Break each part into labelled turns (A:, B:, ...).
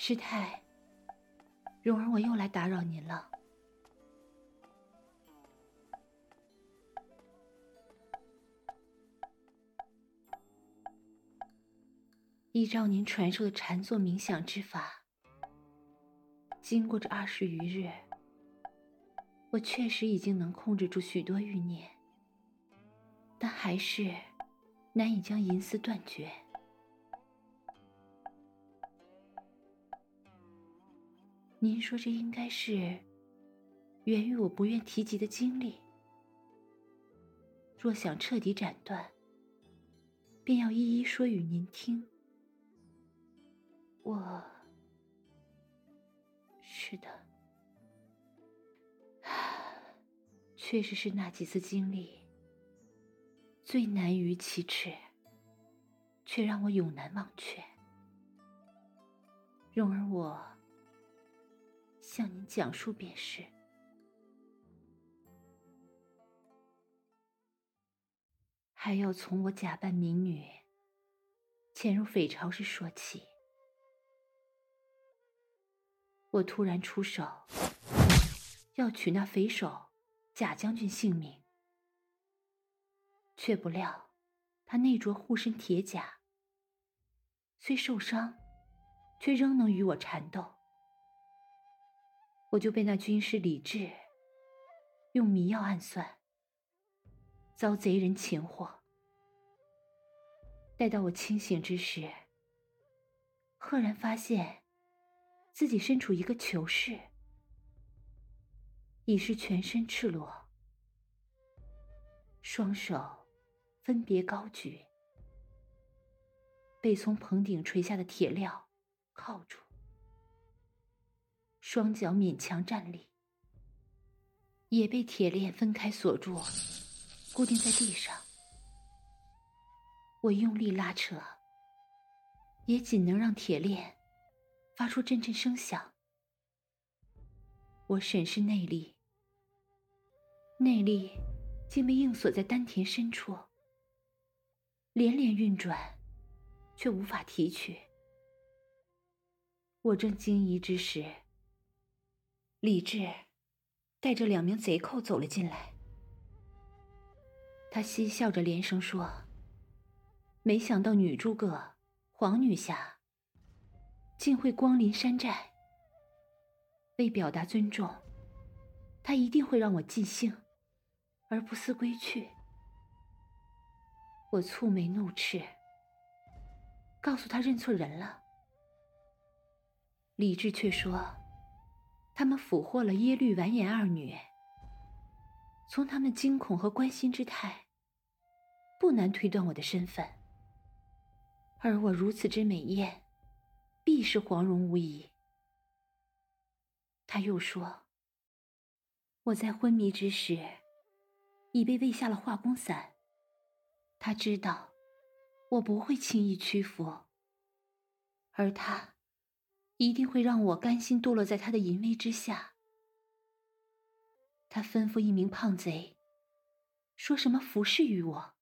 A: 师太，蓉儿我又来打扰您了。依照您传授的禅坐冥想之法，经过这20余日，我确实已经能控制住许多欲念，但还是难以将淫思断绝。您说这应该是源于我不愿提及的经历，若想彻底斩断，便要一一说与您听。是的，确实是那几次经历最难于启齿，却让我永难忘却。蓉儿我向您讲述便是。还要从我假扮民女潜入匪巢时说起。我突然出手，要取那匪首贾将军性命，却不料他内着护身铁甲，虽受伤，却仍能与我缠斗。我就被那军师李治用迷药暗算，遭贼人擒获。待到我清醒之时，赫然发现自己身处一个囚室，已是全身赤裸，双手分别高举，被从棚顶垂下的铁镣铐住，双脚勉强站立，也被铁链分开锁住，固定在地上。我用力拉扯，也仅能让铁链发出阵阵声响。我审视内力，内力竟被硬锁在丹田深处，连连运转，却无法提取。我正惊疑之时，李治带着2名贼寇走了进来。他嬉笑着连声说：“没想到女诸葛黄女侠竟会光临山寨。为表达尊重，他一定会让我尽兴，而不思归去。”我蹙眉怒斥，告诉他认错人了。李治却说他们俘获了耶律完颜2女，从他们惊恐和关心之态，不难推断我的身份。而我如此之美艳，必是黄蓉无疑。他又说，我在昏迷之时已被喂下了化功散，他知道我不会轻易屈服，而他一定会让我甘心堕落在他的淫威之下。他吩咐一名胖贼，说什么服侍于我。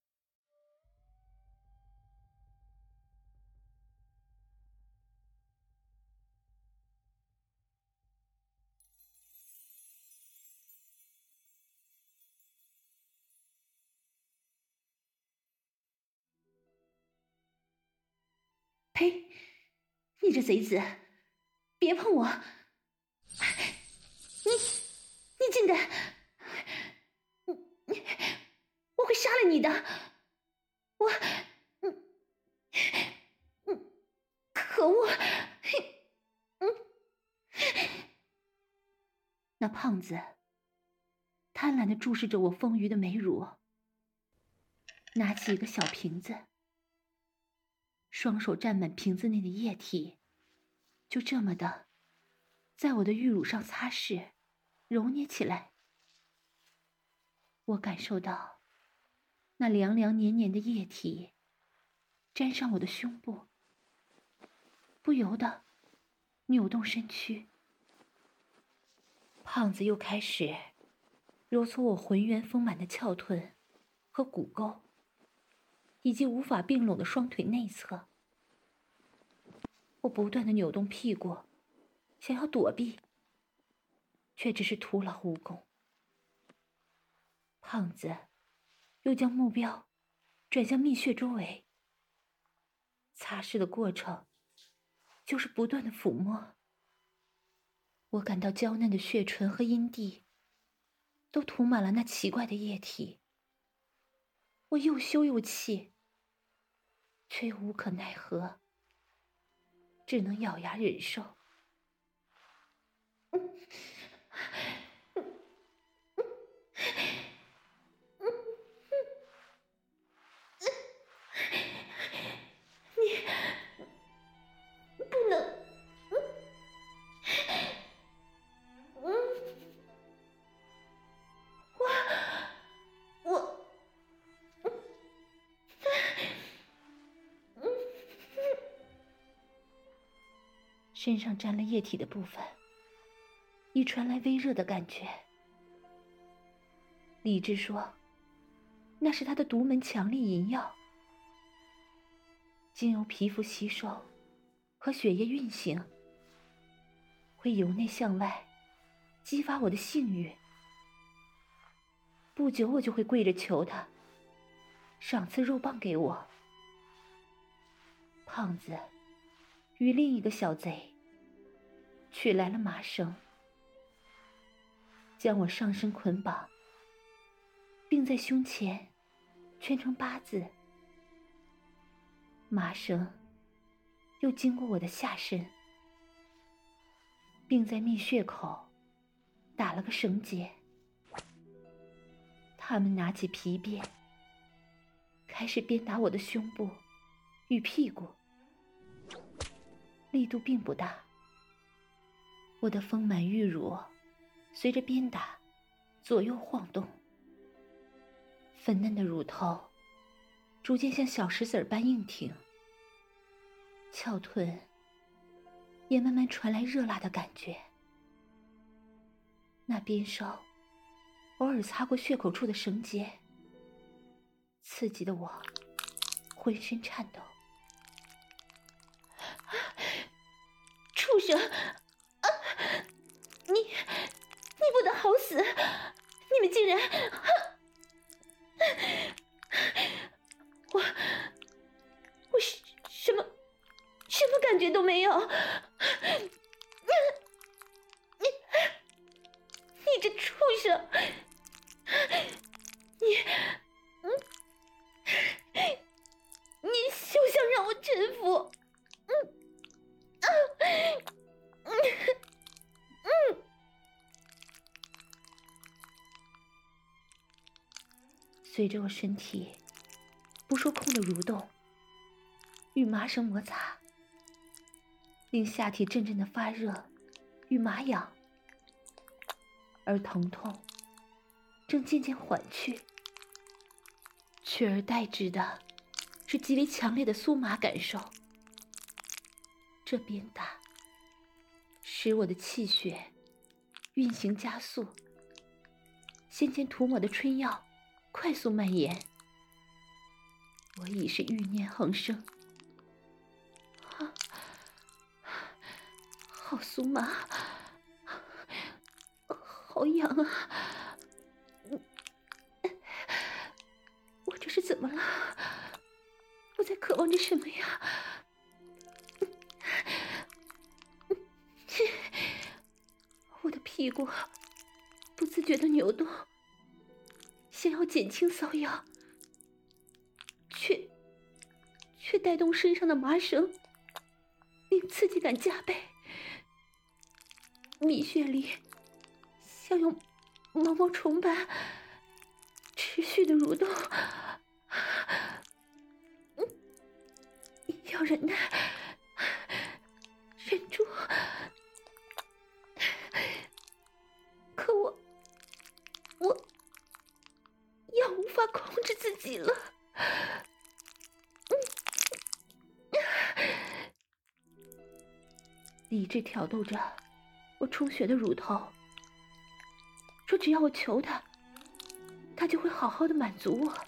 A: 呸！你这贼子，别碰我！你竟敢！我会杀了你的！可恶！那胖子贪婪地注视着我丰腴的美乳，拿起一个小瓶子，双手沾满瓶子内的液体，就这么的在我的玉乳上擦拭揉捏起来。我感受到那凉凉黏黏的液体沾上我的胸部，不由得扭动身躯。胖子又开始揉搓我浑圆丰满的翘臀和骨沟，以及无法并拢的双腿内侧。我不断地扭动屁股想要躲避，却只是徒劳无功。胖子又将目标转向蜜穴周围，擦拭的过程就是不断的抚摸。我感到娇嫩的血唇和阴蒂都涂满了那奇怪的液体，我又羞又气，却又无可奈何，只能咬牙忍受。身上沾了液体的部分已传来微热的感觉。理智说那是他的独门强力银药，经由皮肤吸收和血液运行，会由内向外激发我的性欲。不久我就会跪着求他赏赐肉棒给我。胖子与另一个小贼取来了麻绳，将我上身捆绑，并在胸前圈成8字。麻绳又经过我的下身，并在蜜穴口打了个绳结。他们拿起皮鞭，开始鞭打我的胸部与屁股，力度并不大。我的丰满玉乳随着鞭打左右晃动，粉嫩的乳头逐渐像小石子般硬挺，翘臀也慢慢传来热辣的感觉。那鞭梢偶尔擦过血口处的绳结，刺激的我浑身颤抖。畜生！你不得好死！你们竟然……我什么感觉都没有！你这畜生！你休想让我臣服！随着我身体不受控的蠕动与麻绳摩擦，令下体阵阵的发热与麻痒，而疼痛正渐渐缓去，取而代之的是极为强烈的酥麻感受。这鞭打使我的气血运行加速，先前涂抹的春药快速蔓延，我已是欲念横生。好酥麻，好痒啊！我这是怎么了？我在渴望着什么呀？我的屁股不自觉地扭动，想要减轻瘙痒，却带动身上的麻绳，令刺激感加倍。蜜穴里像有毛毛虫般持续的蠕动，要忍耐，忍住。可我要无法控制自己了。理智挑逗着我充血的乳头，说只要我求他，他就会好好的满足我。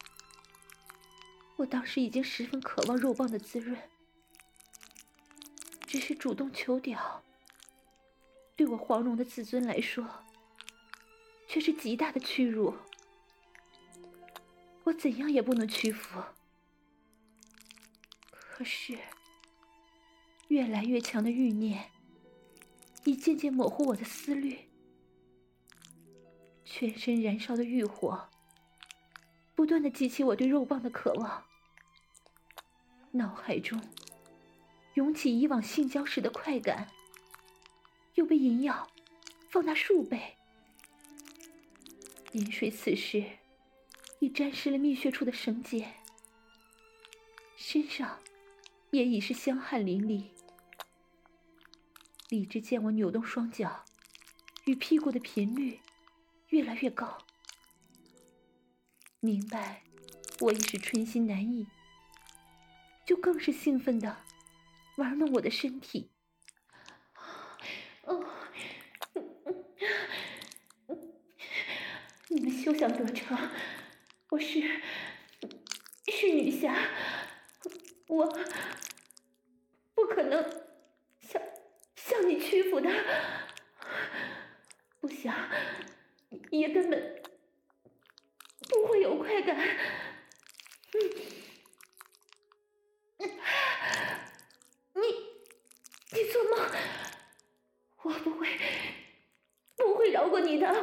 A: 我当时已经十分渴望肉棒的滋润，只是主动求屌， 对我黄蓉的自尊来说，却是极大的屈辱。我怎样也不能屈服。可是，越来越强的欲念，已渐渐模糊我的思虑。全身燃烧的欲火，不断地激起我对肉棒的渴望。脑海中涌起以往性交时的快感，又被淫药放大数倍。饮水此时已沾湿了蜜穴处的绳结，身上也已是香汗淋漓。理智见我扭动双脚与屁股的频率越来越高，明白我已是春心难抑，就更是兴奋地玩弄我的身体。你们休想得逞！我是女侠，我不可能向你屈服的。不想，也根本不会有快感。你做梦！我不会饶过你的。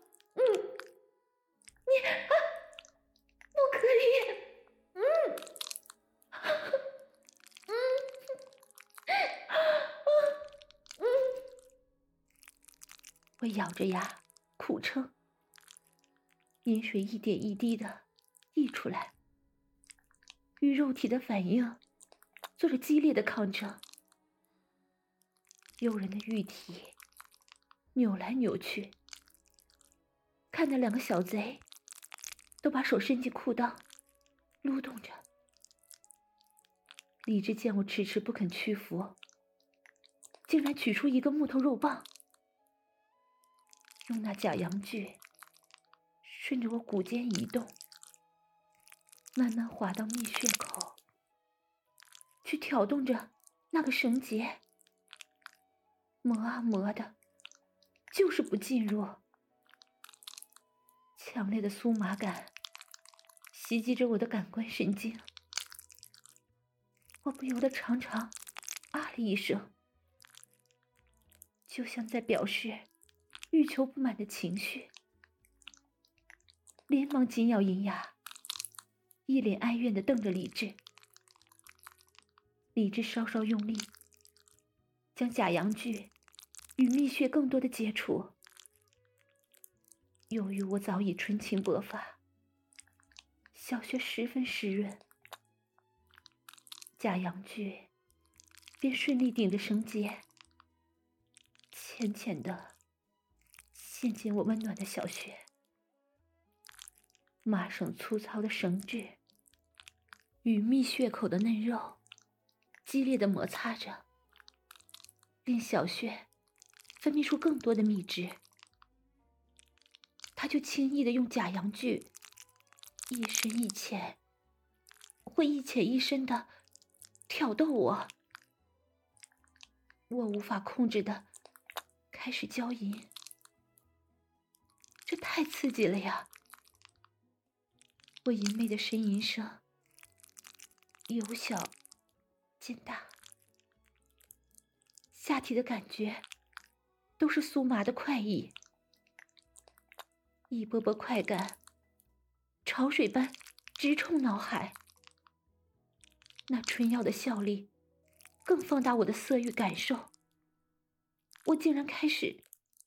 A: 你不可以。我咬着牙苦撑，饮水一点一滴的溢出来，与肉体的反应做着激烈的抗争。诱人的玉体扭来扭去，看那两个小贼都把手伸进裤裆撸动着。理智见我迟迟不肯屈服，竟然取出一个木头肉棒，用那假阳具顺着我骨间移动，慢慢滑到蜜穴口，去挑动着那个绳结。磨啊磨的，就是不进入。强烈的酥麻感袭击着我的感官神经，我不由得长长啊了一声，就像在表示欲求不满的情绪。连忙紧咬银牙，一脸哀怨地瞪着理智。理智稍稍用力，将假阳具与蜜穴更多的接触。由于我早已春情勃发，小穴十分湿润，假阳具便顺利顶着绳结，浅浅地陷进我温暖的小穴。麻绳粗糙的绳质与蜜穴口的嫩肉激烈地摩擦着，令小穴分泌出更多的蜜汁。他就轻易地用假阳具一深一浅，会一浅一深地挑逗我。我无法控制地开始娇吟，这太刺激了呀！我淫媚的呻吟声由小渐大，下体的感觉都是酥麻的快意，一波波快感潮水般直冲脑海。那春药的效力更放大我的色欲感受，我竟然开始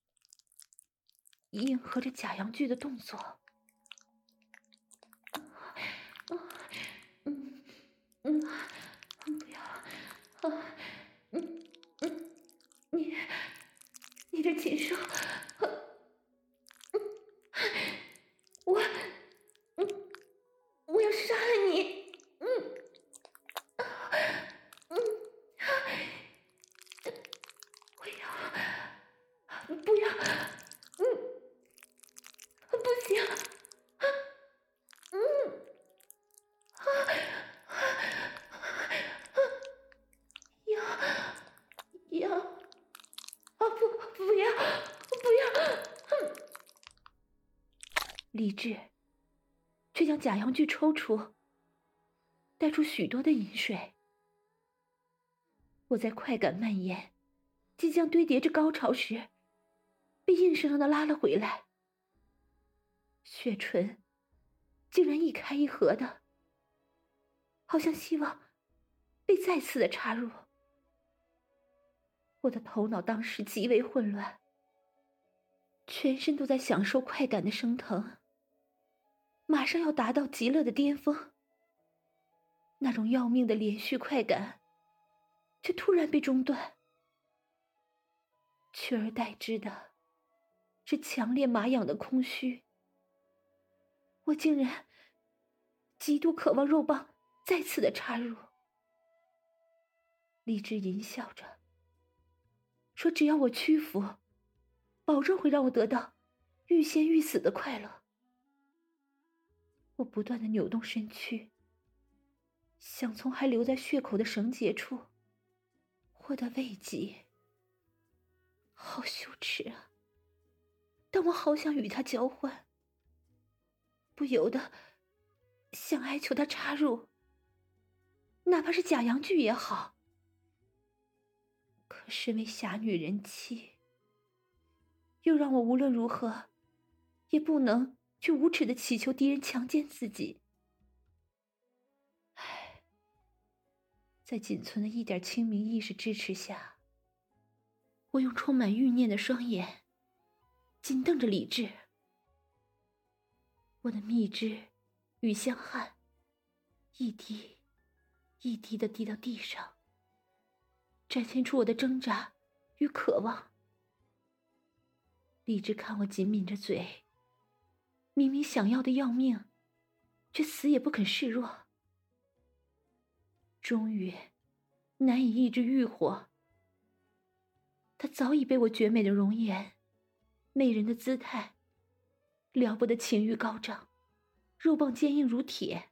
A: 应和着假阳具的动作。不要，你的禽兽，我要杀了你！不要，不行，要，不理智却将假阳具抽出，带出许多的饮水。我在快感蔓延，即将堆叠至高潮时，被硬生生的拉了回来。血唇竟然一开一合的，好像希望被再次的插入。我的头脑当时极为混乱，全身都在享受快感的升腾，马上要达到极乐的巅峰。那种要命的连续快感却突然被中断，取而代之的是强烈麻痒的空虚。我竟然极度渴望肉棒再次的插入。理智淫笑着说，只要我屈服，保证会让我得到欲仙欲死的快乐。我不断的扭动身躯，想从还留在血口的绳结处获得慰藉。好羞耻啊，但我好想与他交换，不由得想哀求他插入，哪怕是假阳具也好。可身为侠女人妻，又让我无论如何也不能去无耻的祈求敌人强奸自己。唉，在仅存的一点清明意识支持下，我用充满欲念的双眼紧瞪着理智。我的蜜汁与香汗一滴一滴地滴到地上，展现出我的挣扎与渴望。理智看我紧抿着嘴，明明想要的要命，却死也不肯示弱。终于难以抑制欲火，他早已被我绝美的容颜、媚人的姿态、了不得情欲高涨、肉棒坚硬如铁。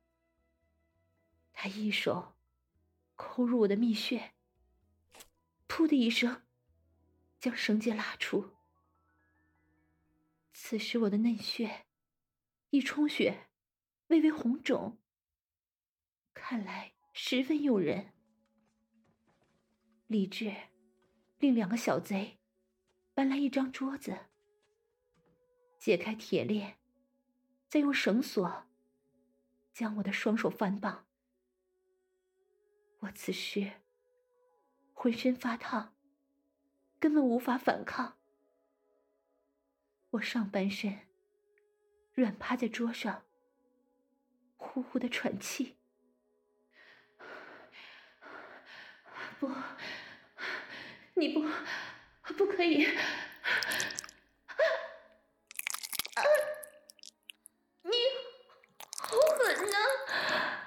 A: 他一手抠入我的蜜穴，噗的一声将绳结拉出。此时我的嫩穴已充血，微微红肿，看来十分诱人。理智令两个小贼搬来一张桌子，解开铁链，再用绳索将我的双手反绑。我此时浑身发烫，根本无法反抗。我上半身软趴在桌上，呼呼的喘气。不，你不可以！你好狠啊！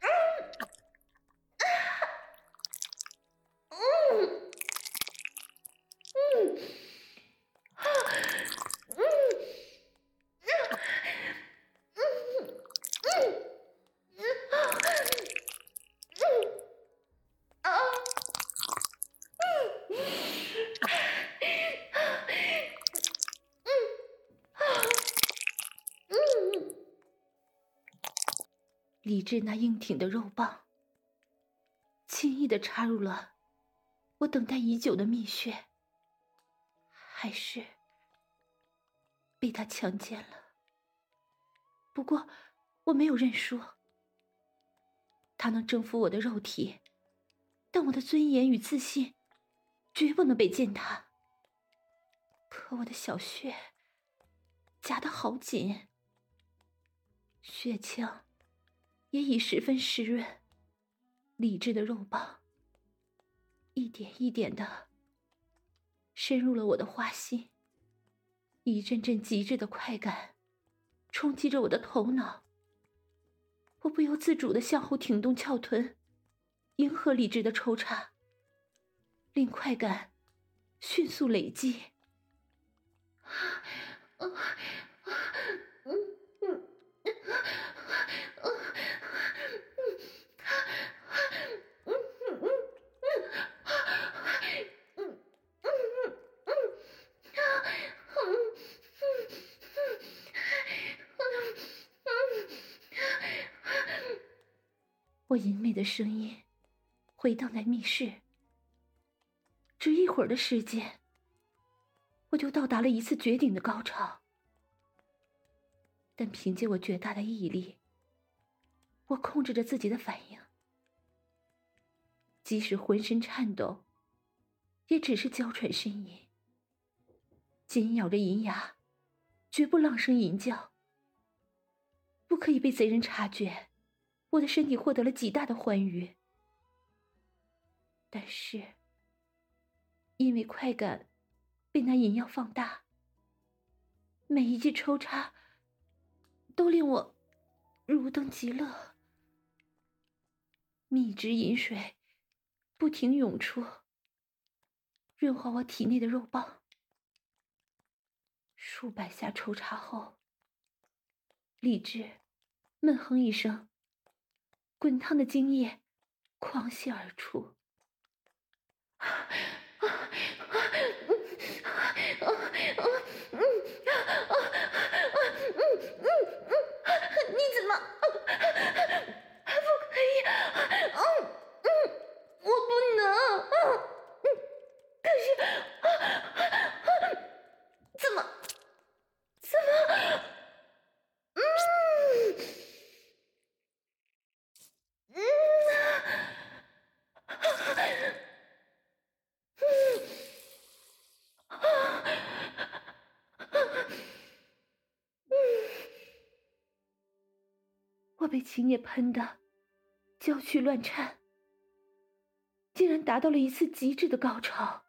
A: 理智那硬挺的肉棒轻易地插入了我等待已久的蜜穴，还是被他强奸了。不过我没有认输，他能征服我的肉体，但我的尊严与自信绝不能被践踏。可我的小穴夹得好紧，血腔也已十分湿润。理智的肉棒一点一点地深入了我的花心，一阵阵极致的快感冲击着我的头脑。我不由自主地向后挺动翘臀，迎合理智的抽插，令快感迅速累积。 我淫媚的声音回荡在密室，只一会儿的时间，我就到达了一次绝顶的高潮。但凭借我绝大的毅力，我控制着自己的反应，即使浑身颤抖，也只是娇喘呻吟，紧咬着银牙，绝不浪声吟叫。不可以被贼人察觉，我的身体获得了极大的欢愉。但是因为快感被那银药放大，每一记抽插都令我如登极乐，蜜汁饮水不停涌出，润滑我体内的肉棒。数百下抽插后，理智闷哼一声，滚烫的精液狂泻而出。你怎么不可以？我不能。可是怎么？我被精液喷得娇躯乱颤，竟然达到了一次极致的高潮，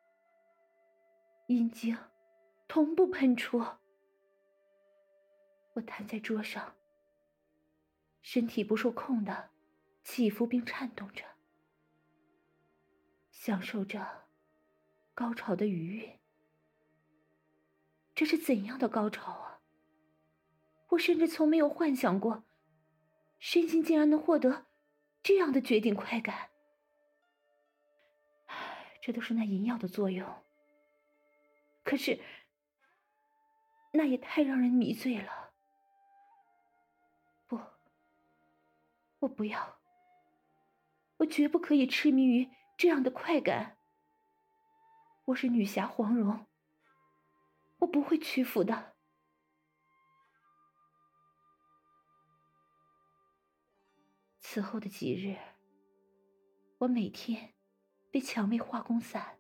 A: 阴茎同步喷出。我瘫在桌上，身体不受控地起伏并颤动着，享受着高潮的余韵。这是怎样的高潮啊！我甚至从没有幻想过，身心竟然能获得这样的绝顶快感。这都是那银药的作用，可是那也太让人迷醉了。不，我不要，我绝不可以痴迷于这样的快感。我是女侠黄蓉，我不会屈服的。此后的几日，我每天被蔷薇化工散，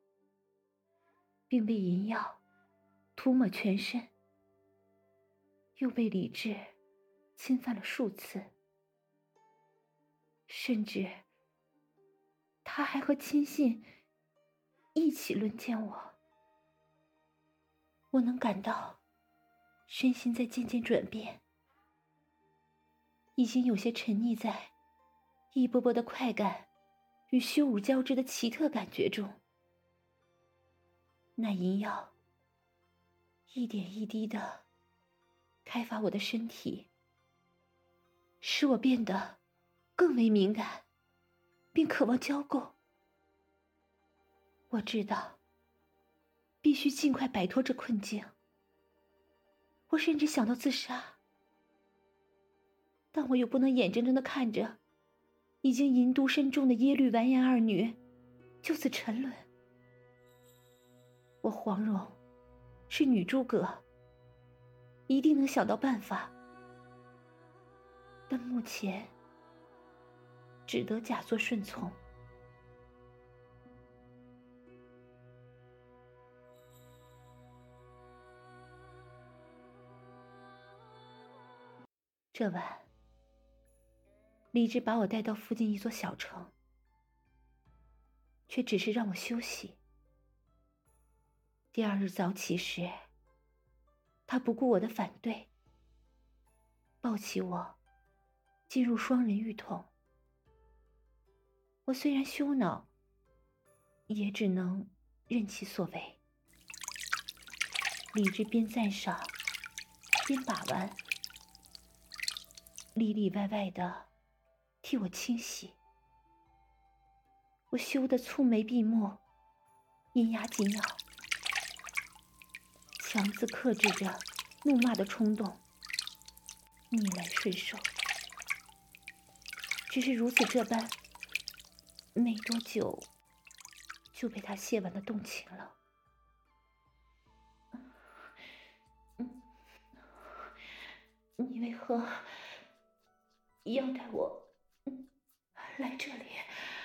A: 并被银药涂抹全身，又被理智侵犯了数次，甚至他还和亲信一起轮奸我。我能感到身心在渐渐转变，已经有些沉溺在一波波的快感与羞辱交织的奇特感觉中。那银药一点一滴地开发我的身体，使我变得更为敏感，并渴望交媾。我知道必须尽快摆脱这困境，我甚至想到自杀，但我又不能眼睁睁地看着已经淫毒深重的耶律完颜二女就此沉沦。我黄蓉是女诸葛，一定能想到办法，但目前只得假作顺从。这晚，理智把我带到附近一座小城，却只是让我休息。第二日早起时，他不顾我的反对，抱起我进入双人浴桶。我虽然羞恼，也只能任其所为。理智边赞赏边把玩，里里外外的替我清洗。我羞得蹙眉闭目，银牙紧咬，强自克制着怒骂的冲动，逆来顺受。 只是如此这般，没多久就被他亵玩的动情了。你为何要带我来这里？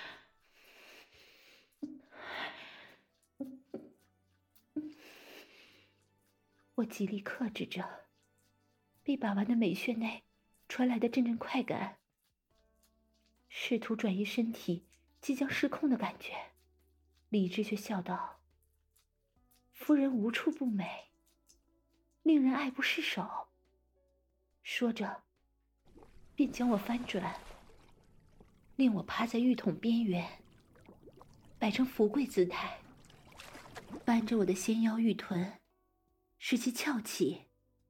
A: 我极力克制着被把玩的美穴内传来的阵阵快感，试图转移身体即将失控的感觉。理智却笑道：“夫人无处不美，令人爱不释手。”说着便将我翻转，令我趴在浴桶边缘，摆成福贵姿态，扳着我的纤腰玉臀，使其翘起。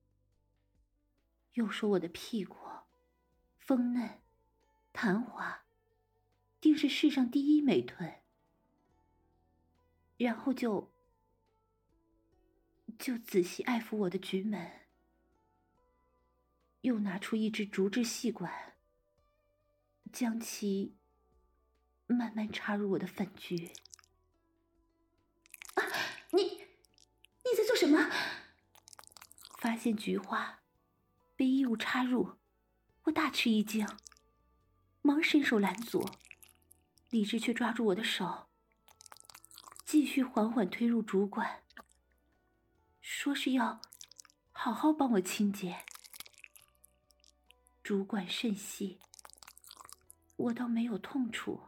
A: 又说我的屁股丰嫩弹滑，定是世上第一美臀。然后就仔细爱抚我的菊门，又拿出一支竹制细管，将其慢慢插入我的粉菊。啊！你在做什么？发现菊花被异物插入，我大吃一惊，忙伸手拦阻，理智却抓住我的手，继续缓缓推入竹管，说是要好好帮我清洁。竹管甚细，我倒没有痛楚，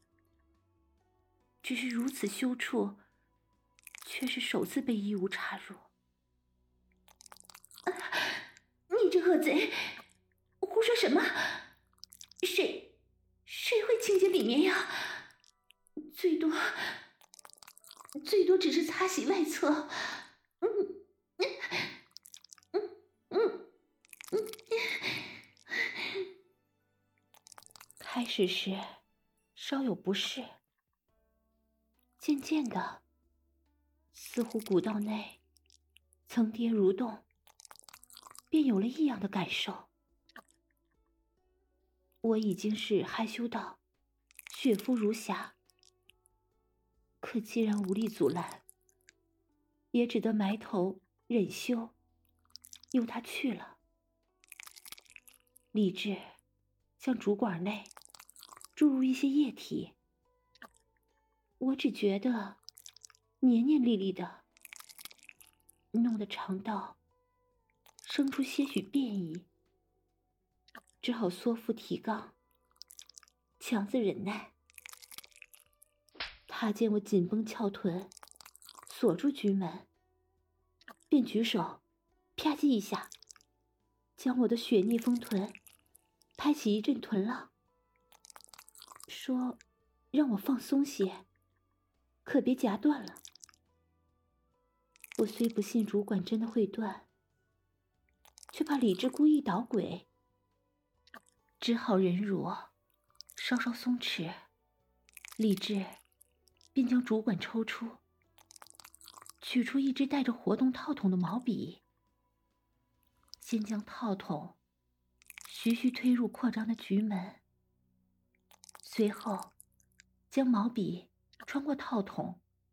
A: 只是如此羞处，却是首次被异物插入。你这恶贼，胡说什么？谁会清洁里面呀？最多只是擦洗外侧。开始时稍有不适，渐渐的，似乎骨道内层叠蠕动，便有了异样的感受。我已经是害羞到血肤如霞，可既然无力阻拦，也只得埋头忍羞，由他去了。理智将竹管内注入一些液体，我只觉得黏黏腻腻的，弄得肠道生出些许变异，只好缩腹提肛，强自忍耐。他见我紧绷翘臀，锁住菊门，便举手啪叽一下，将我的雪腻丰臀拍起一阵臀浪，说让我放松些，可别夹断了。我虽不信竹管真的会断，却怕理智故意捣鬼，只好忍辱，稍稍松弛。理智便将竹管抽出，取出一支带着活动套筒的毛笔，先将套筒徐徐推入扩张的菊门，随后将毛笔穿过套筒，